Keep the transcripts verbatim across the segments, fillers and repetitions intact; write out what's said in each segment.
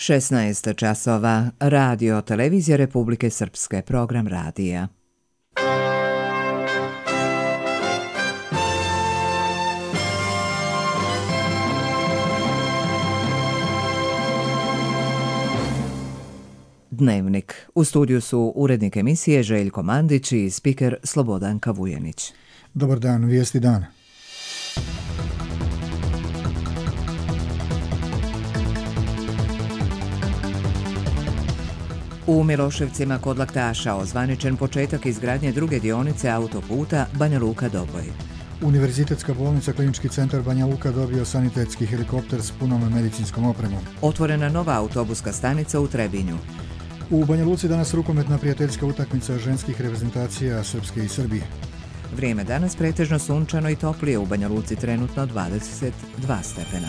šesnaest časova, Radio Televizija Republike Srpske, program radija. Dnevnik. U studiju su urednik emisije Željko Mandić i spiker Slobodanka Vujanić. Dobar dan, vijesti dana. U Miloševcima kod Laktaša ozvaničen početak izgradnje druge dionice autoputa Banja Luka-Doboj. Univerzitetska bolnica Klinički centar Banja Luka dobio sanitetski helikopter s punom medicinskom opremom. Otvorena nova autobuska stanica u Trebinju. U Banja Luci danas rukometna prijateljska utakmica ženskih reprezentacija Srpske i Srbije. Vrijeme danas pretežno sunčano i toplije, u Banja Luci trenutno dvadeset dva stepena.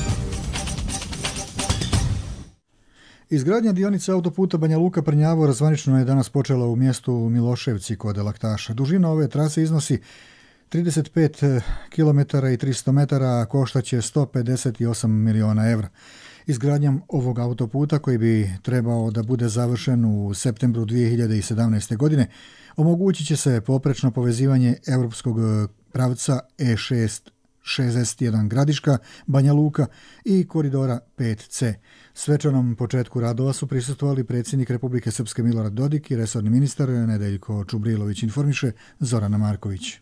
Izgradnja dionice autoputa Banja Luka-Prnjavor zvanično je danas počela u mjestu Miloševci kod Laktaša. Dužina ove trase iznosi trideset pet kilometara i tristo metara, a koštaće sto pedeset osam miliona evra. Izgradnjom ovog autoputa, koji bi trebao da bude završen u septembru dvije hiljade sedamnaeste. godine, omogućit će se poprečno povezivanje europskog pravca E šest šezdeset jedan Gradiška, Banja Luka i koridora pet ce. Svečanom početku radova su prisustvovali predsjednik Republike Srpske Milorad Dodik i resorni ministar Nedeljko Čubrilović, informiše Zorana Marković.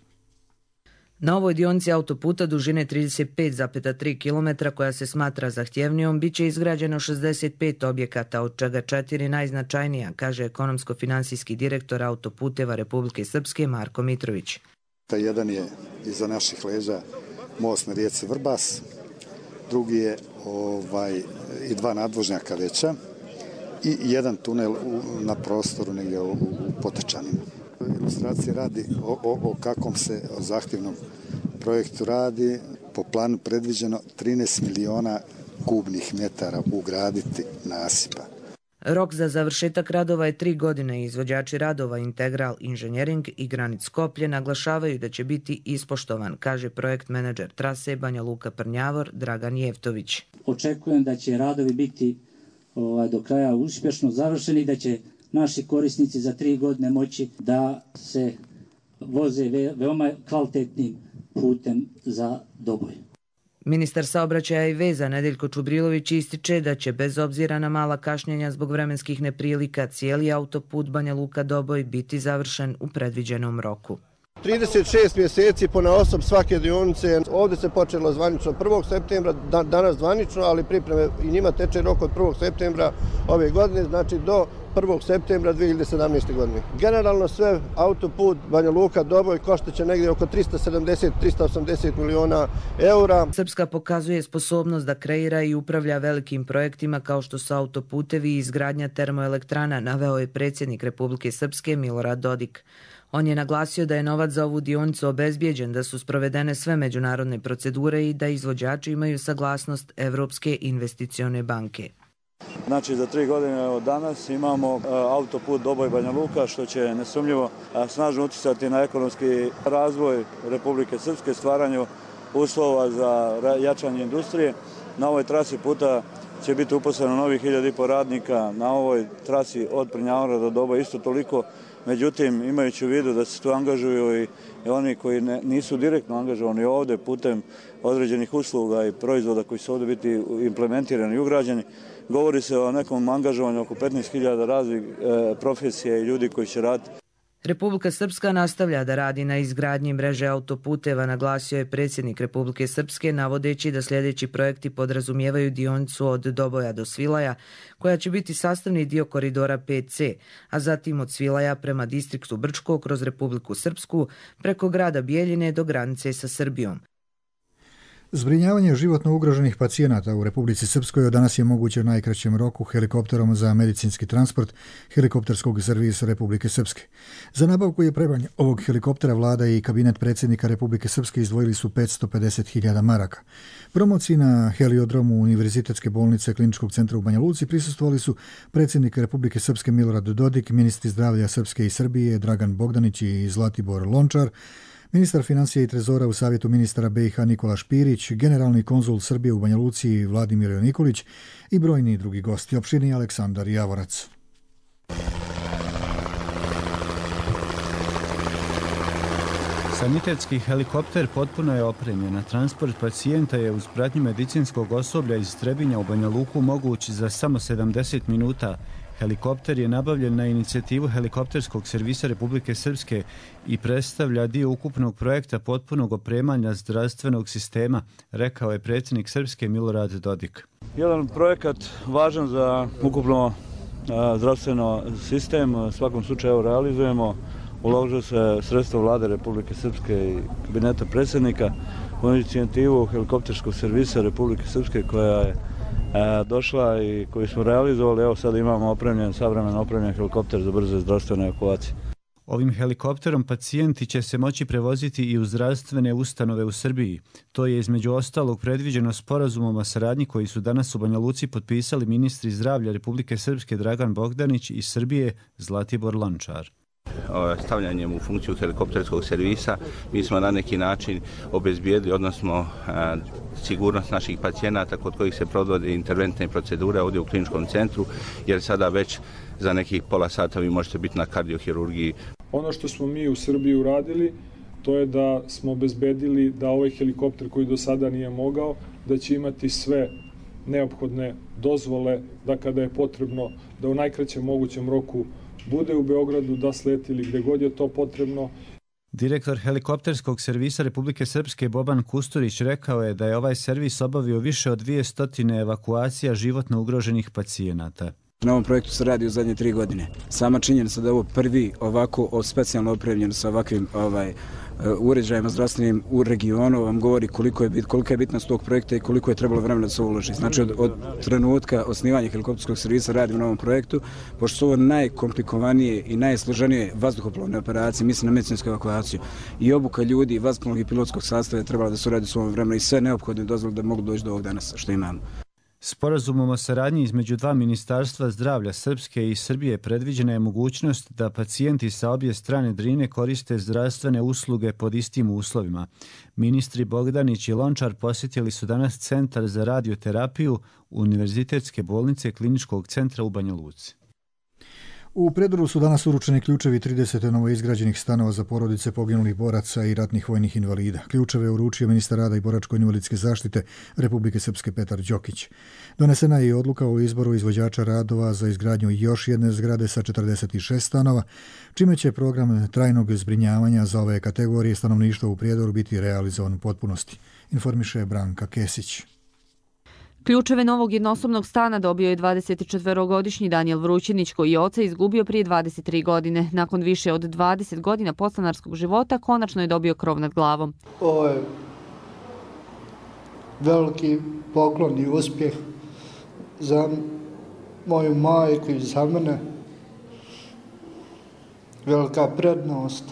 Na ovoj dionici autoputa dužine trideset pet zarez tri kilometra, koja se smatra zahtjevnijom, bit će izgrađeno šezdeset pet objekata, od čega četiri najznačajnija, kaže ekonomsko-finansijski direktor autoputeva Republike Srpske Marko Mitrović. Taj jedan je iza naših leđa most na rijeci Vrbas, drugi je ovaj, i dva nadvožnjaka veća i jedan tunel u, na prostoru negdje u, u Potečanima. Ilustracije radi o, o, o kakvom se o zahtjevnom projektu radi. Po planu predviđeno trinaest miliona kubnih metara ugraditi nasipa. Rok za završetak radova je tri godine. Izvođači radova Integral Inženjering i Granit Skoplje naglašavaju da će biti ispoštovan, kaže projekt menadžer trase Banja Luka-Prnjavor Dragan Jevtović. Očekujem da će radovi biti ovaj, do kraja uspješno završeni, da će naši korisnici za tri godine moći da se voze ve, veoma kvalitetnim putem za Doboj. Ministar saobraćaja i veza Nedeljko Čubrilović ističe da će bez obzira na mala kašnjenja zbog vremenskih neprilika cijeli autoput Banja Luka-Doboj biti završen u predviđenom roku. trideset šest mjeseci po naosob svake dionice. Ovdje se počelo zvanično prvog septembra, da, danas zvanično, ali pripreme i njima teče rok od prvog septembra ove godine, znači do prvog septembra dvije hiljade sedamnaeste. godine. Generalno sve autoput Banja Luka-Doboj koštaće negdje oko tristo sedamdeset do tristo osamdeset miliona eura. Srpska pokazuje sposobnost da kreira i upravlja velikim projektima kao što su autoputevi i izgradnja termoelektrana, naveo je predsjednik Republike Srpske Milorad Dodik. On je naglasio da je novac za ovu dionicu obezbijeđen, da su sprovedene sve međunarodne procedure i da izvođači imaju saglasnost Evropske investicione banke. Znači za tri godine od danas imamo autoput Doboj Banja Luka, što će nesumnjivo snažno utjecati na ekonomski razvoj Republike Srpske, stvaranju uslova za jačanje industrije. Na ovoj trasi puta će biti uposleno novih hiljadu i po radnika, na ovoj trasi od Prnjavora do Doboja isto toliko. Međutim, imajući u vidu da se tu angažuju i oni koji ne, nisu direktno angažovani ovdje putem određenih usluga i proizvoda koji su ovdje biti implementirani i ugrađeni, govori se o nekom angažovanju oko petnaest hiljada raznih e, profesija i ljudi koji će raditi. Republika Srpska nastavlja da radi na izgradnji mreže autoputeva, naglasio je predsjednik Republike Srpske, navodeći da sljedeći projekti podrazumijevaju dionicu od Doboja do Svilaja, koja će biti sastavni dio koridora pet ce, a zatim od Svilaja prema distriktu Brčko kroz Republiku Srpsku, preko grada Bijeljine do granice sa Srbijom. Zbrinjavanje životno ugroženih pacijenata u Republici Srpskoj od danas je moguće u najkraćem roku helikopterom za medicinski transport helikopterskog servisa Republike Srpske. Za nabavku i opremanje ovog helikoptera vlada i kabinet predsjednika Republike Srpske izdvojili su petsto pedeset hiljada maraka. Promociji na heliodromu Univerzitetske bolnice Kliničkog centra u Banja Luci prisustvovali su predsjednik Republike Srpske Milorad Dodik, ministri zdravlja Srpske i Srbije Dragan Bogdanić i Zlatibor Lončar, Ministar financija i trezora u savjetu ministara B i H Nikola Špirić, generalni konzul Srbije u Banja Luci Vladimir Nikolić i brojni drugi gosti. Opširni Aleksandar Javorac. Sanitetski helikopter potpuno je opremljen, a transport pacijenta je uz pratnju medicinskog osoblja iz Trebinja u Banja Luku moguć za samo sedamdeset minuta. Helikopter je nabavljen na inicijativu helikopterskog servisa Republike Srpske i predstavlja dio ukupnog projekta potpunog opremanja zdravstvenog sistema, rekao je predsjednik Srpske Milorad Dodik. Jedan projekat važan za ukupno zdravstveno sistem, u svakom slučaju realizujemo. Uložilo se sredstva vlade Republike Srpske i kabineta predsjednika u inicijativu helikopterskog servisa Republike Srpske koja je e, došla i koju smo realizovali. Evo sad imamo opremljen, savremeno opremljen helikopter za brze zdravstvene evakuacije. Ovim helikopterom pacijenti će se moći prevoziti i u zdravstvene ustanove u Srbiji. To je između ostalog predviđeno sporazumom o saradnji koji su danas u Banja Luci potpisali ministri zdravlja Republike Srpske Dragan Bogdanić i Srbije Zlatibor Lončar. Stavljanjem u funkciju helikopterskog servisa mi smo na neki način obezbijedili, odnosno a, sigurnost naših pacijenata kod kojih se provode interventne procedure ovdje u kliničkom centru, jer sada već za nekih pola sata vi možete biti na kardiohirurgiji. Ono što smo mi u Srbiji uradili, to je da smo obezbedili da ovaj helikopter koji do sada nije mogao, da će imati sve neophodne dozvole, da kada je potrebno da u najkraćem mogućem roku bude u Beogradu, da sleti ili gdje god je to potrebno. Direktor helikopterskog servisa Republike Srpske Boban Kusturić rekao je da je ovaj servis obavio više od dvije stotine evakuacija životno ugroženih pacijenata. Na ovom projektu se radi u zadnje tri godine. Sama činjenica da je ovo prvi ovako specijalno opremljen sa ovakvim ovaj, uređajima zdravstvenim u regionu vam govori koliko je, bit, kolika je bitnost tog projekta i koliko je trebalo vremena da se uloži. Znači od, od trenutka osnivanja helikopterskog servisa radimo na ovom projektu, pošto su ovo najkomplikovanije i najsloženije vazduhoplovne operacije, mislim na medicinsku evakuaciju i obuka ljudi, vazduhoplovnog i pilotskog sastava je trebala da se uradi u svom vremenu i sve neophodne dozvole da mogu doći do ovog danas što imamo. Sporazumom o saradnji između dva ministarstva zdravlja Srpske i Srbije predviđena je mogućnost da pacijenti sa obje strane Drine koriste zdravstvene usluge pod istim uslovima. Ministri Bogdanić i Lončar posjetili su danas Centar za radioterapiju Univerzitetske bolnice Kliničkog centra u Banja Luci. U Predoru su danas uručeni ključevi trideset novoizgrađenih stanova za porodice poginulih boraca i ratnih vojnih invalida. Ključeve je uručio ministar rada i boračko-invalidske zaštite Republike Srpske Petar Đokić. Donesena je i odluka o izboru izvođača radova za izgradnju još jedne zgrade sa četrdeset šest stanova, čime će program trajnog zbrinjavanja za ove kategorije stanovništva u Prijedoru biti realizovan u potpunosti, informiše Branka Kesić. Ključeve novog jednosobnog stana dobio je dvadesetčetvorogodišnji Danijel Vrućinić, koji je oca izgubio prije dvadeset tri godine. Nakon više od dvadeset godina podstanarskog života, konačno je dobio krov nad glavom. Ovo je veliki poklon i uspjeh za moju majku i za mene. Velika prednost.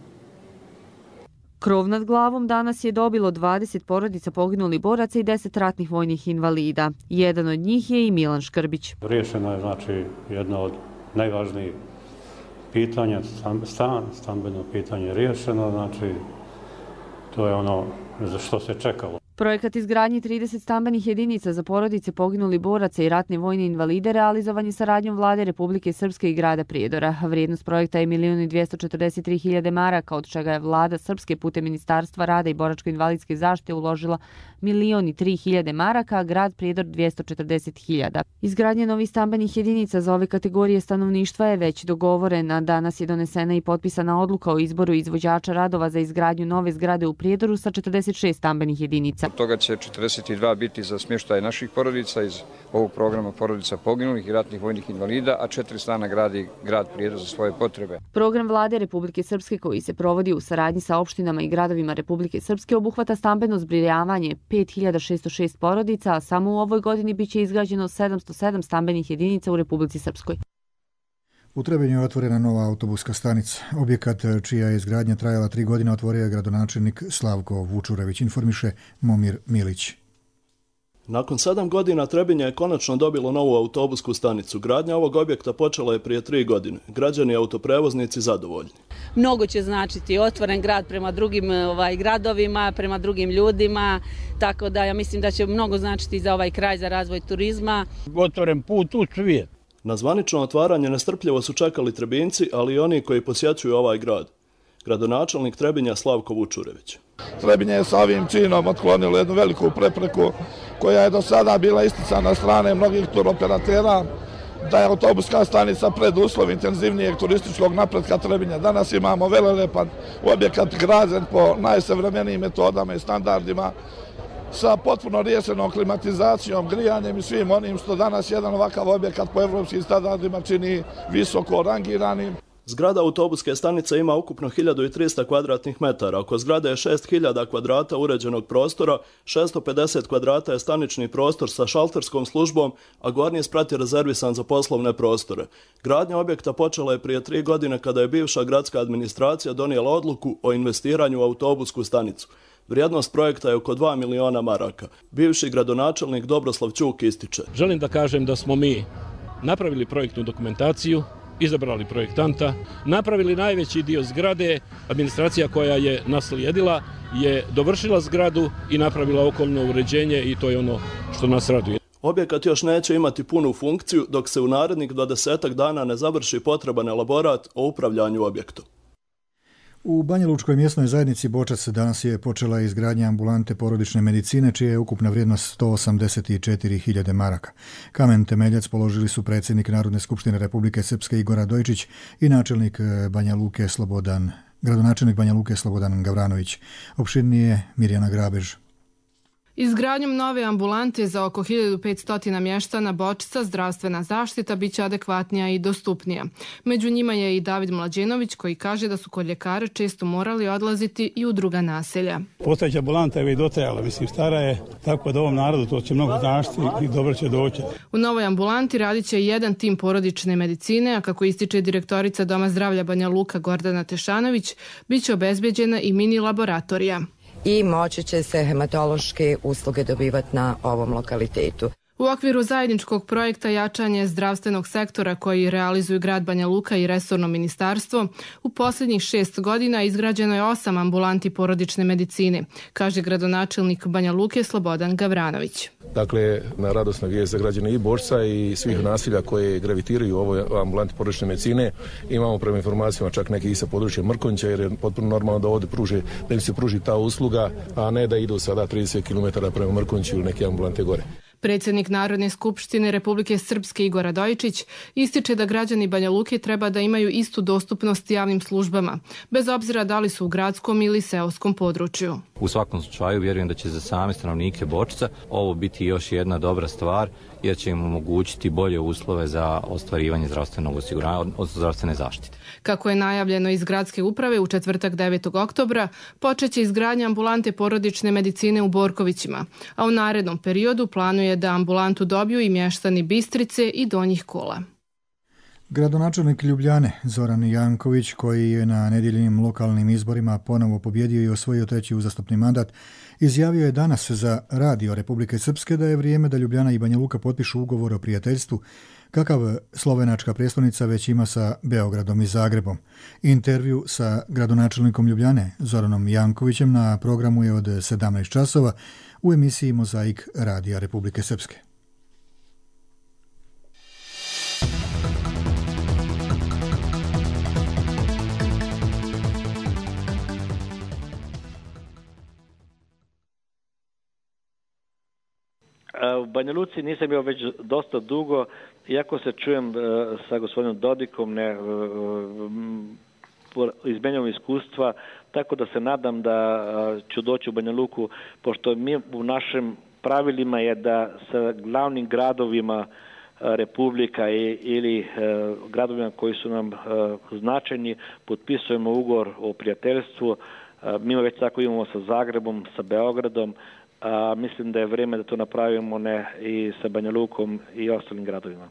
Krov nad glavom danas je dobilo dvadeset porodica poginulih boraca i deset ratnih vojnih invalida. Jedan od njih je i Milan Škrbić. Riješeno je znači jedno od najvažnijih pitanja, stan, stambeno pitanje riješeno, znači to je ono za što se čekalo. Projekat izgradnje trideset stambenih jedinica za porodice poginulih boraca i ratne vojne invalide realizovan je saradnjom vlade Republike Srpske i grada Prijedora. Vrijednost projekta je milion i dvjesto četrdeset tri hiljade maraka, od čega je vlada Srpske putem Ministarstva rada i boračko-invalidske zaštite uložila milion i tri hiljade maraka, a grad Prijedor dvjesto četrdeset hiljada. Izgradnja novih stambenih jedinica za ove kategorije stanovništva je već dogovorena. Danas je donesena i potpisana odluka o izboru izvođača radova za izgradnju nove zgrade u Prijedoru sa četrdeset šest stambenih jedinica. Od toga će četrdeset dva biti za smještaj naših porodica iz ovog programa porodica poginulih i ratnih vojnih invalida, a četiri stana gradi grad Prijedor za svoje potrebe. Program vlade Republike Srpske koji se provodi u saradnji sa opštinama i gradovima Republike Srpske obuhvata stambeno zbrinjavanje pet hiljada šesto šest porodica, a samo u ovoj godini biće izgrađeno sedamsto sedam stambenih jedinica u Republici Srpskoj. U Trebinju je otvorena nova autobuska stanica. Objekat čija je izgradnja trajala tri godine otvorio je gradonačelnik Slavko Vučurević, informiše Momir Milić. Nakon sedam godina Trebinje je konačno dobilo novu autobusku stanicu. Gradnja ovog objekta počela je prije tri godine. Građani i autoprevoznici zadovoljni. Mnogo će značiti otvoren grad prema drugim ovaj, gradovima, prema drugim ljudima, tako da ja mislim da će mnogo značiti za ovaj kraj, za razvoj turizma. Otvoren put u svijet. Na zvanično otvaranje nestrpljivo su čekali Trebinci, ali i oni koji posjećuju ovaj grad. Gradonačelnik Trebinja Slavko Vučurević. Trebinje je sa ovim činom otklonilo jednu veliku prepreku koja je do sada bila isticana strane mnogih turoperatera, da je autobuska stanica preduslov intenzivnijeg turističkog napretka Trebinja. Danas imamo velelepan objekat građen po najsavremenijim metodama i standardima, sa potpuno riješenom klimatizacijom, grijanjem i svim onim što danas jedan ovakav objekat po evropskim standardima čini visoko rangiranim. Zgrada autobuske stanice ima ukupno hiljadu trista kvadratnih metara. Oko zgrade je šest hiljada kvadrata uređenog prostora, šesto pedeset kvadrata je stanični prostor sa šalterskom službom, a gornji sprat je rezervisan za poslovne prostore. Gradnja objekta počela je prije tri godine kada je bivša gradska administracija donijela odluku o investiranju u autobusku stanicu. Vrijednost projekta je oko dva miliona maraka. Bivši gradonačelnik Dobroslav Ćuk ističe. Želim da kažem da smo mi napravili projektnu dokumentaciju, izabrali projektanta, napravili najveći dio zgrade, administracija koja je naslijedila je dovršila zgradu i napravila okolno uređenje i to je ono što nas raduje. Objekat još neće imati punu funkciju dok se u narednih dvadesetak dana ne završi potreban elaborat o upravljanju objektom. U Banjalučkoj mjesnoj zajednici Bočac danas je počela izgradnja ambulante porodične medicine, čija je ukupna vrijednost sto osamdeset četiri hiljade maraka. Kamen temeljac položili su predsjednik Narodne skupštine Republike Srpske Igor Radojičić i načelnik Banja Luke Slobodan, gradonačelnik Banja Luke Slobodan Gavranović. Opširnije Mirjana Grabež. Izgradnjom nove ambulante za oko hiljadu petsto mještana Bočca zdravstvena zaštita biće adekvatnija i dostupnija. Među njima je i David Mlađenović koji kaže da su kod ljekara često morali odlaziti i u druga naselja. Postojeća ambulanta je već dotrajala, mislim stara je, tako da ovom narodu to će mnogo značiti i dobro će doći. U novoj ambulanti radit će jedan tim porodične medicine, a kako ističe direktorica Doma zdravlja Banja Luka Gordana Tešanović, bit će obezbeđena i mini laboratorija. I moći će se hematološke usluge dobivati na ovom lokalitetu. U okviru zajedničkog projekta jačanje zdravstvenog sektora koji realizuju grad Banja Luka i resorno ministarstvo, u posljednjih šest godina izgrađeno je osam ambulanti porodične medicine, kaže gradonačelnik Banja Luke Slobodan Gavranović. Dakle, na radosna vijest za građane i Bočca i svih nasilja koje gravitiraju u ovoj ambulanti porodične medicine. Imamo prema informacijama čak neki i sa područja Mrkonjića, jer je potpuno normalno da ovdje pruže, da im se pruži ta usluga, a ne da idu sada trideset kilometara prema Mrkonjiću ili neke ambulante gore. Predsjednik Narodne skupštine Republike Srpske Igor Radojičić ističe da građani Banja Luke treba da imaju istu dostupnost javnim službama, bez obzira da li su u gradskom ili seoskom području. U svakom slučaju vjerujem da će za same stanovnike Bočca ovo biti još jedna dobra stvar, jer će im omogućiti bolje uslove za ostvarivanje zdravstvenog osiguranja, odnosno zdravstvene zaštite. Kako je najavljeno iz gradske uprave, u četvrtak devetog oktobra počeće izgradnja ambulante porodične medicine u Borkovićima, a u narednom periodu planuje da ambulantu dobiju i mještani Bistrice i Donjih Kola. Gradonačelnik Ljubljane Zoran Janković, koji je na nedjeljnim lokalnim izborima ponovo pobjedio i osvojio treći uzastopni mandat, izjavio je danas za Radio Republike Srpske da je vrijeme da Ljubljana i Banja Luka potpišu ugovor o prijateljstvu, kakav slovenačka prijestolnica već ima sa Beogradom i Zagrebom. Intervju sa gradonačelnikom Ljubljane Zoranom Jankovićem na programu je od sedamnaest časova u emisiji Mozaik Radija Republike Srpske. U Banja Luci nisam bio već dosta dugo, iako se čujem sa gospodinom Dodikom, ne, izmenjamo iskustva, tako da se nadam da ću doći u Banja Luku, pošto mi u našim pravilima je da sa glavnim gradovima Republika ili gradovima koji su nam značajni potpisujemo ugovor o prijateljstvu. Mi već tako imamo sa Zagrebom, sa Beogradom. A, mislim da je vrijeme da to napravimo ne i sa Banja Lukom i ostalim gradovima.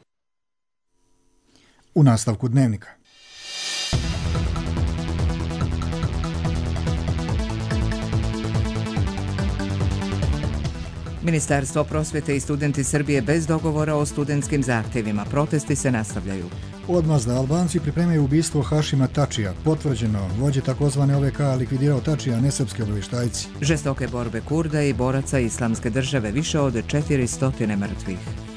U nastavku dnevnika. Ministarstvo prosvjete i studenti Srbije bez dogovora o studentskim zahtjevima. Protesti se nastavljaju. Odmazda Albanci pripremaju ubistvo Hašima Tačija. Potvrđeno, vođe takozvane O V K likvidirao Tačija, ne srpski obavještajci. Žestoke borbe Kurda i boraca Islamske države, više od četiristo mrtvih.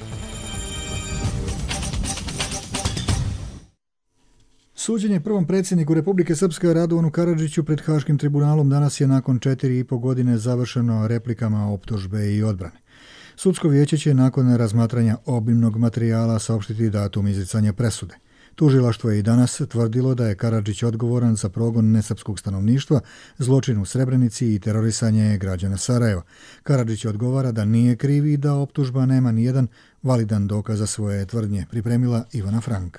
Suđenje prvom predsjedniku Republike Srpske Radovanu Karadžiću pred Haškim tribunalom danas je nakon četiri i po godine završeno replikama optužbe i odbrane. Sudsko vijeće će nakon razmatranja obimnog materijala saopštiti datum izricanja presude. Tužilaštvo je i danas tvrdilo da je Karadžić odgovoran za progon nesrpskog stanovništva, zločin u Srebrenici i terorisanje građana Sarajeva. Karadžić odgovara da nije kriv i da optužba nema nijedan validan dokaz za svoje tvrdnje, pripremila Ivana Frank.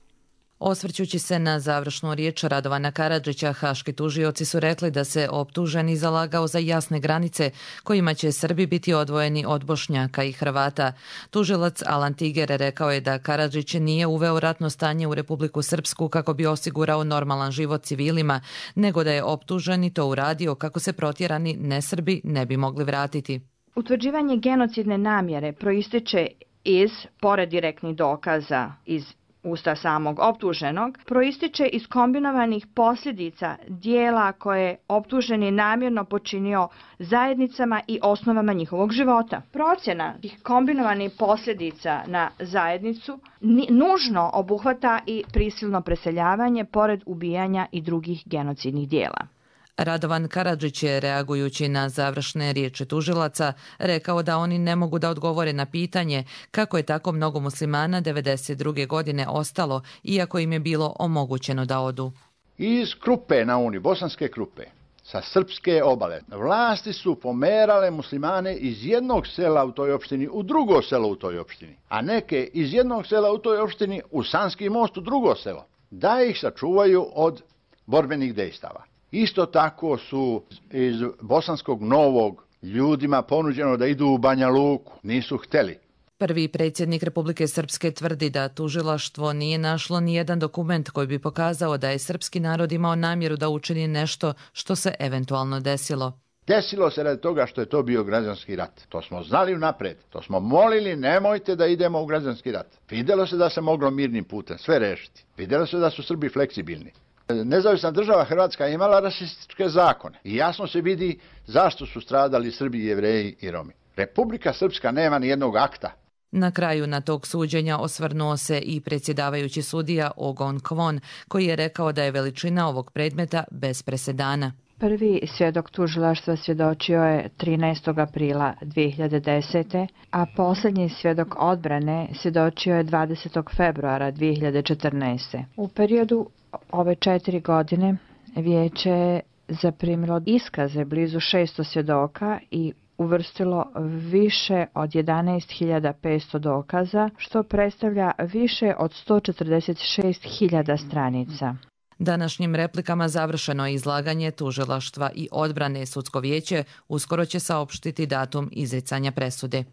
Osvrćući se na završnu riječ Radovana Karadžića, haški tužioci su rekli da se optuženi zalagao za jasne granice kojima će Srbi biti odvojeni od Bošnjaka i Hrvata. Tužilac Alan Tiger rekao je da Karadžić nije uveo ratno stanje u Republiku Srpsku kako bi osigurao normalan život civilima, nego da je optuženi to uradio kako se protjerani nesrbi ne bi mogli vratiti. Utvrđivanje genocidne namjere proističe iz, pored direktnih dokaza iz usta samog optuženog, proističe iz kombinovanih posljedica dijela koje je optuženi namjerno počinio zajednicama i osnovama njihovog života. Procjena tih kombinovanih posljedica na zajednicu nužno obuhvata i prisilno preseljavanje pored ubijanja i drugih genocidnih dijela. Radovan Karadžić je, reagujući na završne riječi tužilaca, rekao da oni ne mogu da odgovore na pitanje kako je tako mnogo muslimana devedeset druge godine ostalo, iako im je bilo omogućeno da odu. Iz Krupe na Uni, bosanske Krupe, sa srpske obale, vlasti su pomerale muslimane iz jednog sela u toj opštini u drugo selo u toj opštini, a neke iz jednog sela u toj opštini u Sanski most u drugo selo, da ih sačuvaju od borbenih dejstava. Isto tako su iz Bosanskog Novog ljudima ponuđeno da idu u Banja Luku, nisu hteli. Prvi predsjednik Republike Srpske tvrdi da tužilaštvo nije našlo ni jedan dokument koji bi pokazao da je srpski narod imao namjeru da učini nešto što se eventualno desilo. Desilo se radi toga što je to bio građanski rat. To smo znali unapred. To smo molili, nemojte da idemo u građanski rat. Vidjelo se da se moglo mirnim putem sve rešiti. Vidjelo se da su Srbi fleksibilni. Nezavisna država Hrvatska imala rasističke zakone i jasno se vidi zašto su stradali Srbi, Jevreji i Romi. Republika Srpska nema ni jednog akta. Na kraju na tog suđenja osvrnuo se i predsjedavajući sudija Ogon Kvon, koji je rekao da je veličina ovog predmeta bez presedana. Prvi svjedok tužilaštva svjedočio je trinaestog aprila dvije hiljade desete. a posljednji svjedok odbrane svjedočio je dvadesetog februara dvije hiljade četrnaeste. U periodu ove četiri godine vijeće je zaprimilo iskaze blizu šesto svjedoka i uvrstilo više od jedanaest hiljada petsto dokaza, što predstavlja više od sto četrdeset šest hiljada stranica. Današnjim replikama završeno je izlaganje tužilaštva i odbrane. Sudsko vijeće uskoro će saopštiti datum izricanja presude.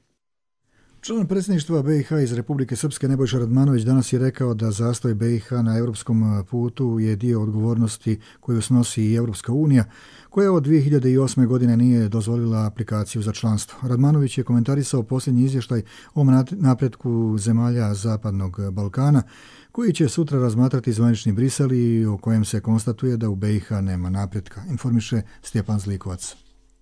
Član predsjedništva B i H iz Republike Srpske Nebojša Radmanović danas je rekao da zastoj B i H na europskom putu je dio odgovornosti koju snosi i Europska unija, koja od dvije hiljade osme. godine nije dozvolila aplikaciju za članstvo. Radmanović je komentarisao posljednji izvještaj o napretku zemalja Zapadnog Balkana, koji će sutra razmatrati zvanični Brisel i o kojem se konstatuje da u B i H nema napretka, informiše Stjepan Zlikovac.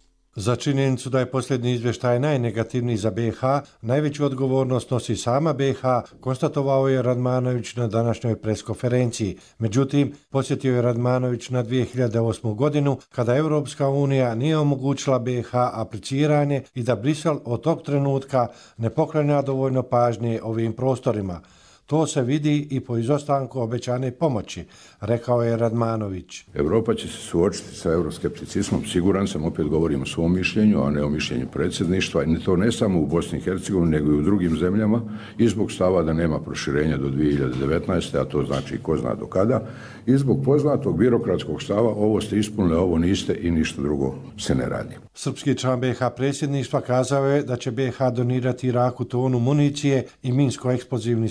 Za činjenicu da je posljednji izvještaj najnegativniji za B i H, najveću odgovornost nosi sama B i H, konstatovao je Radmanović na današnjoj preskonferenciji. Međutim, podsjetio je Radmanović na dvije hiljade osmu. godinu, kada Europska unija nije omogućila B i H apliciranje i da Brisel od tog trenutka ne poklanja dovoljno pažnje ovim prostorima. To se vidi i po izostanku obećane pomoći, rekao je Radmanović. Europa će se suočiti sa euroskepticizmom, siguran sam, opet govorim o svom mišljenju, a ne o mišljenju predsjedništva, i to ne samo u Bosni i Hercegovini, nego i u drugim zemljama, i zbog stava da nema proširenja do dvije hiljade devetnaeste. a to znači ko zna do kada, i zbog poznatog birokratskog stava ovo ste ispunili, ovo niste i ništa drugo se ne radi. Srpski član B i H predsjedništva kazao je da će B i H donirati Iraku tonu municije i minsko-eksplozivnih sredstava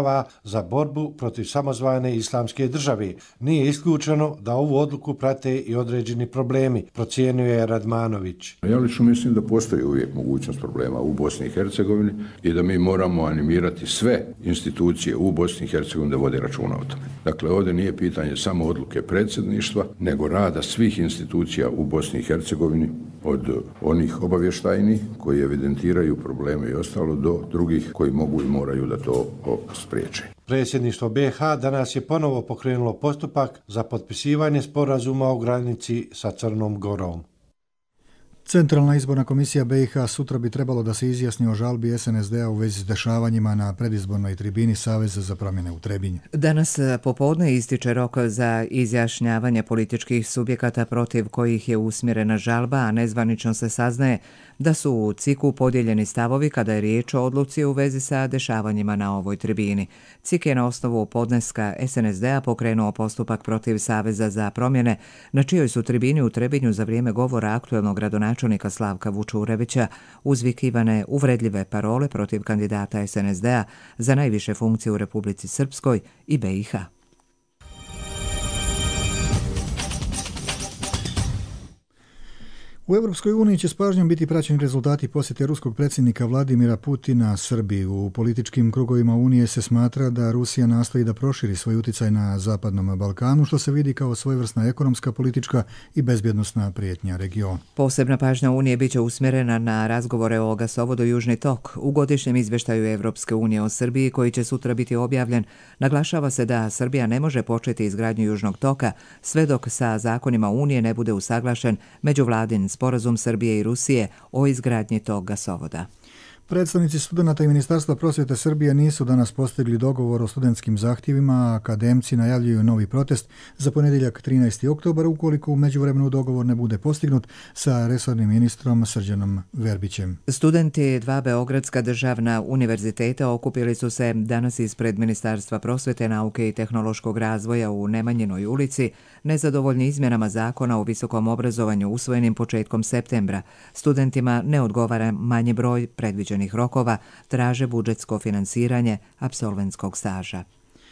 država za borbu protiv samozvane islamske države. Nije isključeno da ovu odluku prate i određeni problemi, procijenio Radmanović. Ja lično mislim da postoji uvijek mogućnost problema u Bosni i Hercegovini i da mi moramo animirati sve institucije u Bosni i Hercegovini da vode računa o tome. Dakle, ovdje nije pitanje samo odluke predsjedništva, nego rada svih institucija u Bosni i Hercegovini, od onih obavještajnih koji evidentiraju probleme i ostalo do drugih koji mogu i moraju da to spriječe. Predsjedništvo B iH danas je ponovo pokrenulo postupak za potpisivanje sporazuma o granici sa Crnom Gorom. Centralna izborna komisija B iH sutra bi trebalo da se izjasni o žalbi S N S D-a u vezi s dešavanjima na predizbornoj tribini Saveza za promjene u Trebinju. Danas popodne ističe rok za izjašnjavanje političkih subjekata protiv kojih je usmjerena žalba, a nezvanično se saznaje da su u C I K-u podijeljeni stavovi kada je riječ o odluci u vezi sa dešavanjima na ovoj tribini. C I K je na osnovu podneska S N S D-a pokrenuo postupak protiv Saveza za promjene, na čijoj su tribini u Trebinju za vrijeme govora aktuelnog gradonačelnika Slavka Vučurevića uzvikivane uvredljive parole protiv kandidata S N S D-a za najviše funkcije u Republici Srpskoj i B iH. U Europskoj uniji će s pažnjom biti praćeni rezultati posjete ruskog predsjednika Vladimira Putina Srbiji. U političkim krugovima Unije se smatra da Rusija nastoji da proširi svoj utjecaj na Zapadnom Balkanu, što se vidi kao svojevrsna ekonomska, politička i bezbjednosna prijetnja regionu. Posebna pažnja Unije biće usmjerena na razgovore o gasovodu Južni tok. U godišnjem izvještaju Evropske unije o Srbiji, koji će sutra biti objavljen, naglašava se da Srbija ne može početi izgradnju Južnog toka sve dok sa zakonima Unije ne bude usaglašen međuvladin sporazum Srbije i Rusije o izgradnji tog gasovoda. Predstavnici studenata i Ministarstva prosvjete Srbije nisu danas postigli dogovor o studentskim zahtjevima, a akademci najavljuju novi protest za ponedjeljak trinaesti oktobar ukoliko u međuvremenu dogovor ne bude postignut sa resornim ministrom Srđanom Verbićem. Studenti dva beogradska državna univerziteta okupili su se danas ispred Ministarstva prosvjete, nauke i tehnološkog razvoja u Nemanjinoj ulici, nezadovoljni izmjenama zakona o visokom obrazovanju usvojenim početkom septembra. Studentima ne odgovara manji broj predviđenih rokova, traže budžetsko finansiranje apsolventskog staža.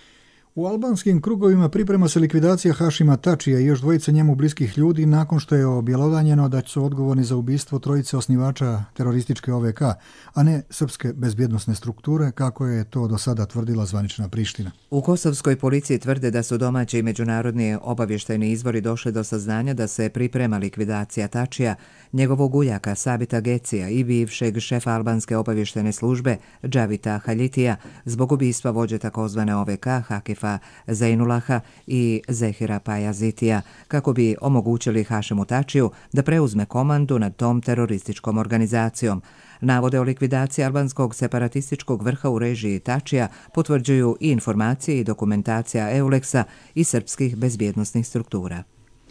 U albanskim krugovima priprema se likvidacija Hašima Tačija i još dvojice njemu bliskih ljudi nakon što je objelodanjeno da su odgovorni za ubistvo trojice osnivača terorističke O V K, a ne srpske bezbjednosne strukture, kako je to do sada tvrdila zvanična Priština. U kosovskoj policiji tvrde da su domaći i međunarodni obavještajni izvori došli do saznanja da se priprema likvidacija Tačija, njegovog ujaka Sabita Gecija i bivšeg šefa albanske obavještajne službe Džavita Haljitija zbog ubistva vođe takozvane O V K Hakifa Zeinulaha i Zehira Pajazitija, kako bi omogućili Hašimu Tačiju da preuzme komandu nad tom terorističkom organizacijom. Navode o likvidaciji albanskog separatističkog vrha u režiji Tačija potvrđuju i informacije i dokumentacija Euleksa i srpskih bezbjednosnih struktura.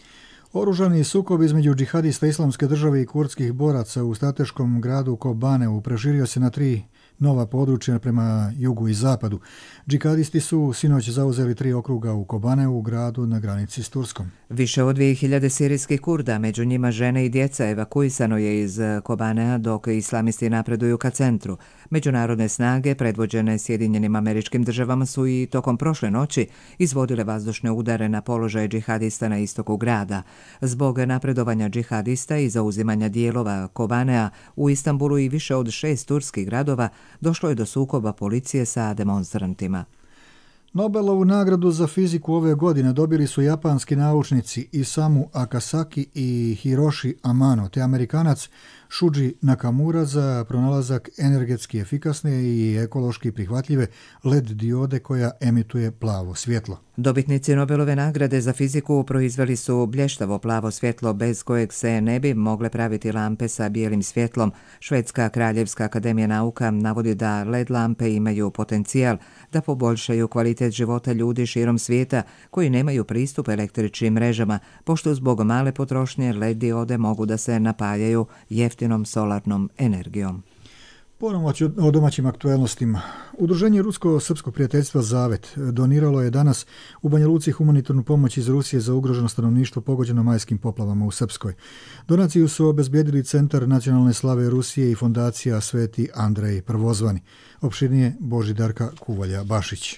Oružani sukob između džihadista Islamske države i kurdskih boraca u strateškom gradu Kobaneu proširio se na tri nova područja prema jugu i zapadu. Džihadisti su sinoć zauzeli tri okruga u Kobaneu, u gradu na granici s Turskom. Više od dvije hiljade sirijskih Kurda, među njima žene i djeca, evakuisano je iz Kobanea dok islamisti napreduju ka centru. Međunarodne snage, predvođene Sjedinjenim Američkim Državama, su i tokom prošle noći izvodile vazdušne udare na položaje džihadista na istoku grada. Zbog napredovanja džihadista i zauzimanja dijelova Kobanea u Istanbulu i više od šest turskih gradova došlo je do sukoba policije sa demonstrantima. Nobelovu nagradu za fiziku ove godine dobili su japanski naučnici Isamu Akasaki i Hiroshi Amano, te Amerikanac Shuji Nakamura za pronalazak energetski efikasne i ekološki prihvatljive L E D diode koja emituje plavo svjetlo. Dobitnici Nobelove nagrade za fiziku proizveli su blještavo plavo svjetlo bez kojeg se ne bi mogle praviti lampe sa bijelim svjetlom. Švedska kraljevska akademija nauka navodi da L E D lampe imaju potencijal da poboljšaju kvalitet života ljudi širom svijeta koji nemaju pristup električnim mrežama, pošto zbog male potrošnje L E D diode mogu da se napajaju jeftinom solarnom energijom. Ponovo o domaćim aktuelnostima. Udruženje Rusko-srpskog prijateljstva Zavet doniralo je danas u Banja Luci humanitarnu pomoć iz Rusije za ugroženo stanovništvo pogođeno majskim poplavama u Srpskoj. Donaciju su obezbijedili Centar nacionalne slave Rusije i fondacija Sveti Andrej Prvozvani. Opširnije Božidarka Kuvalja-Bašić.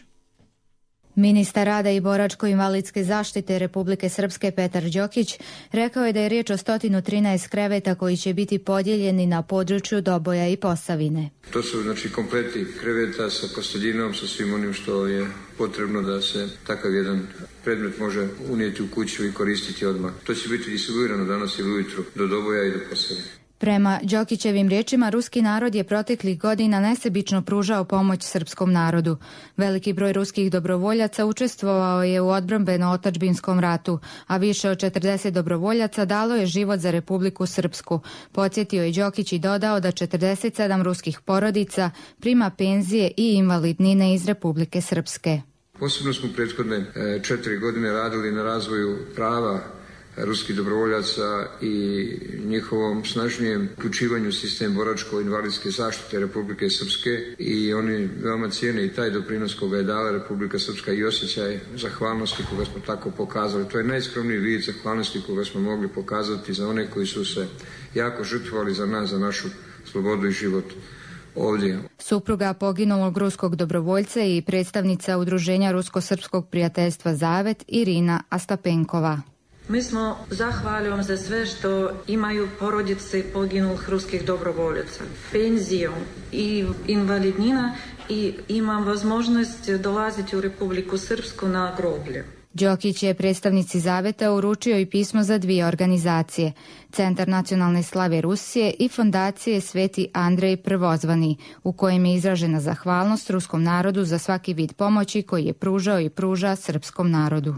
Ministar rada i boračko-invalidske zaštite Republike Srpske Petar Đokić rekao je da je riječ o sto trinaest kreveta koji će biti podijeljeni na području Doboja i Posavine. To su znači kompleti kreveta sa posteljinom, sa svim onim što je potrebno da se takav jedan predmet može unijeti u kuću i koristiti odmah. To će biti distribuirano danas ili ujutru do Doboja i do Posavine. Prema Đokićevim riječima, ruski narod je proteklih godina nesebično pružao pomoć srpskom narodu. Veliki broj ruskih dobrovoljaca učestvovao je u odbrambeno-otadžbinskom ratu, a više od četrdeset dobrovoljaca dalo je život za Republiku Srpsku. Podsjetio je Đokić i dodao da četrdeset sedam ruskih porodica prima penzije i invalidnine iz Republike Srpske. Posebno smo prethodne četiri godine radili na razvoju prava ruskih dobrovoljaca i njihovom snažnijem uključivanju u sistem boračko-invalidske zaštite Republike Srpske i oni veoma cijene i taj doprinos koga je dala Republika Srpska i osjećaj zahvalnosti koga smo tako pokazali. To je najskromniji vid zahvalnosti koga smo mogli pokazati za one koji su se jako žrtvovali za nas, za našu slobodu i život ovdje. Supruga poginulog ruskog dobrovoljca i predstavnica udruženja Rusko-srpskog prijateljstva Zavet Irina Astapenkova. Mi smo zahvaljom za sve što imaju porodice poginulih ruskih dobrovoljaca, penzijom i invalidnina i imam mogućnost dolaziti u Republiku Srpsku na groblje. Đokić je predstavnici Zaveta uručio i pismo za dvije organizacije, Centar nacionalne slave Rusije i fondacije Sveti Andrej Prvozvani, u kojem je izražena zahvalnost ruskom narodu za svaki vid pomoći koji je pružao i pruža srpskom narodu.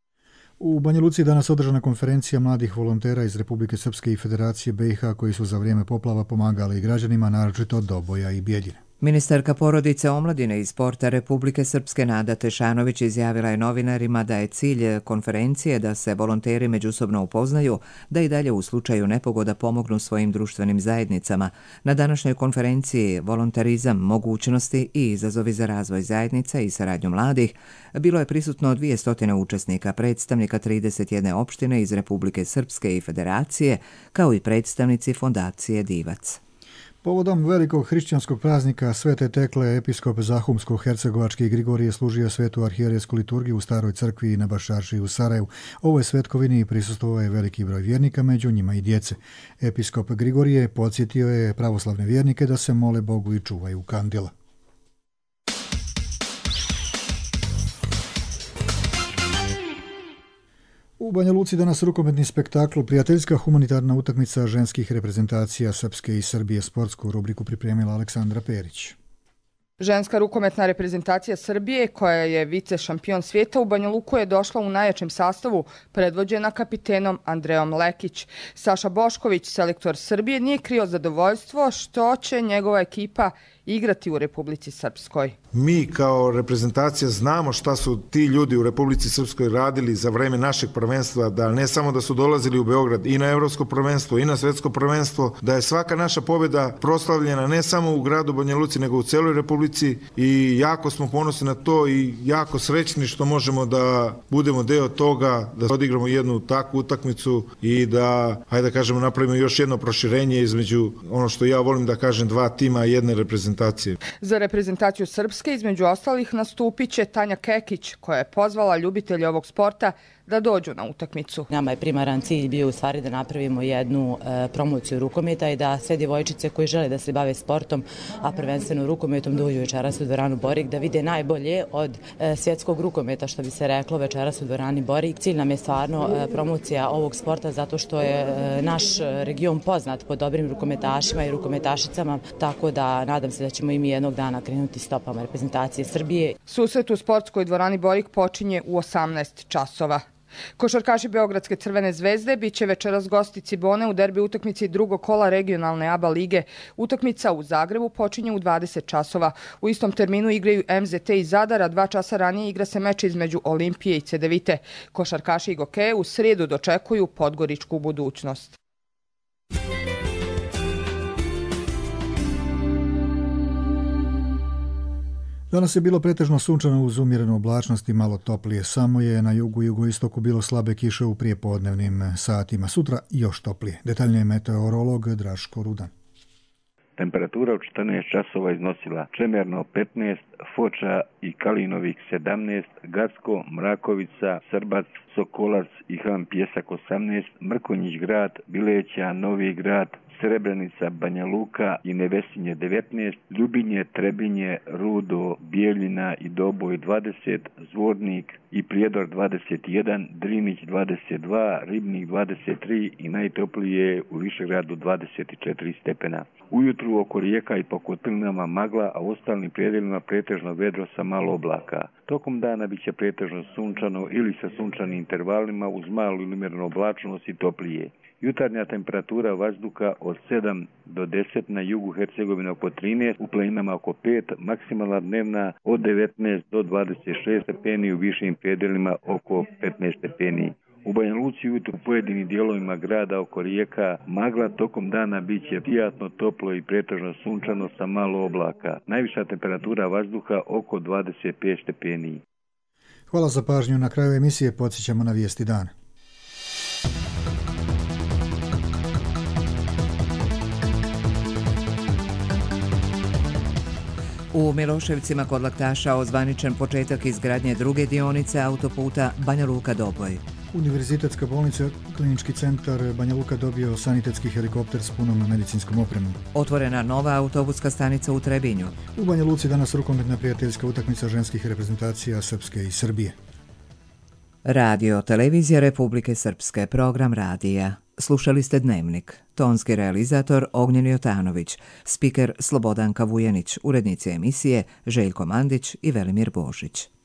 U Banja Luci danas održana konferencija mladih volontera iz Republike Srpske i Federacije B i H koji su za vrijeme poplava pomagali građanima, naročito Doboja i Bijeljine. Ministarka porodice, omladine i sporta Republike Srpske Nada Tešanović izjavila je novinarima da je cilj konferencije da se volonteri međusobno upoznaju, da i dalje u slučaju nepogoda pomognu svojim društvenim zajednicama. Na današnjoj konferenciji Volontarizam, mogućnosti i izazovi za razvoj zajednica i saradnju mladih bilo je prisutno dvije stotine učesnika, predstavnika trideset jedne opštine iz Republike Srpske i Federacije, kao i predstavnici fondacije Divac. Povodom velikog hrišćanskog praznika Svete Tekle, episkop Zahumsko-hercegovački Grigorije služio svetu arhijerejsku liturgiju u Staroj crkvi na Baščaršiji u Sarajevu. Ovoj svetkovini prisustvovao je veliki broj vjernika, među njima i djece. Episkop Grigorije podsjetio je pravoslavne vjernike da se mole Bogu i čuvaju kandila. U Banja Luci danas rukometni spektakl, prijateljska humanitarna utakmica ženskih reprezentacija Srpske i Srbije. Sportsku rubriku pripremila Aleksandra Perić. Ženska rukometna reprezentacija Srbije, koja je vice šampion svijeta, u Banja Luku je došla u najjačem sastavu, predvođena kapitenom Andrejom Lekić. Saša Bošković, selektor Srbije, nije krio zadovoljstvo što će njegova ekipa igrati u Republici Srpskoj. Mi kao reprezentacija znamo šta su ti ljudi u Republici Srpskoj radili za vreme našeg prvenstva, da ne samo da su dolazili u Beograd i na evropsko prvenstvo i na svetsko prvenstvo, da je svaka naša pobjeda proslavljena ne samo u gradu Banja Luci nego u celoj Republici i jako smo ponosni na to i jako srećni što možemo da budemo deo toga, da odigramo jednu takvu utakmicu i da, hajde da kažemo, napravimo još jedno proširenje između ono što ja volim da kažem dva tima jedne reprezentacije. Za reprezentaciju Srpske između ostalih nastupit će Tanja Kekić, koja je pozvala ljubitelje ovog sporta da dođu na utakmicu. Nama je primaran cilj bio u stvari da napravimo jednu e, promociju rukometa i da sve djevojčice koji žele da se bave sportom, a prvenstveno rukometom, dođu večeras u dvoranu Borik da vide najbolje od e, svjetskog rukometa, što bi se reklo, večeras u dvorani Borik. Cilj nam je stvarno e, promocija ovog sporta zato što je e, naš region poznat po dobrim rukometašima i rukometašicama, tako da nadam se da ćemo i mi jednog dana krenuti stopama reprezentacije Srbije. Susret u sportskoj dvorani Borik počinje u osamnaest časova. Košarkaši Beogradske Crvene zvezde bit će večeras gosti Cibone u derbi utakmici drugog kola regionalne A B A lige. Utakmica u Zagrebu počinje u dvadeset časova. U istom terminu igraju M Z T i Zadar, a dva časa ranije igra se meč između Olimpije i Cedevite. Košarkaši i Gokeje u srijedu dočekuju podgoričku budućnost. Danas je bilo pretežno sunčano uz umjerenu oblačnost i malo toplije. Samo je na jugu i jugoistoku bilo slabe kiše u prijepodnevnim satima. Sutra još toplije. Detaljnije meteorolog Draško Rudan. Temperatura u četrnaest časova iznosila Čemerno petnaest, Foča i Kalinovik sedamnaest, Gacko, Mrakovica, Srbac, Sokolac i Han Pjesak osamnaest, Mrkonjić grad, Bileća, Novi grad, Srebrenica, Banja Luka i Nevesinje devetnaest, Ljubinje, Trebinje, Rudo, Bijeljina i Doboj dvadeset, Zvornik i Prijedor dvadeset jedan, Drinić dvadeset dva, Ribnik dvadeset tri i najtoplije u Višegradu dvadeset četiri stepena. Ujutru oko rijeka i po kotlinama magla, a u ostalim predjelima pretežno vedro sa malo oblaka. Tokom dana bit će pretežno sunčano ili sa sunčanim intervalima uz malu ili umjerenu oblačnost i toplije. Jutarnja temperatura vazduha od sedam do deset, na jugu Hercegovine oko trinaest, u planinama oko pet, maksimalna dnevna od devetnaest do dvadeset šest stepeni, u višim predjelima oko petnaest stepeni. U Banja Luci ujutru u pojedinim dijelovima grada oko rijeka magla, tokom dana bit će prijatno toplo i pretežno sunčano sa malo oblaka. Najviša temperatura vazduha oko dvadeset pet stepeni. Hvala za pažnju. Na kraju emisije podsjećamo na vijesti dana. U Miloševcima kod Laktaša ozvaničen početak izgradnje druge dionice autoputa Banja Luka-Doboj. Univerzitetska bolnica, klinički centar Banja Luka dobio sanitetski helikopter s punom medicinskom opremom. Otvorena nova autobuska stanica u Trebinju. U Banja Luci danas rukometna prijateljska utakmica ženskih reprezentacija Srpske i Srbije. Radio Televizija Republike Srpske, program radija. Slušali ste Dnevnik. Tonski realizator Ognjen Jotanović, spiker Slobodanka Vujanić, urednici emisije Željko Mandić i Velimir Božić.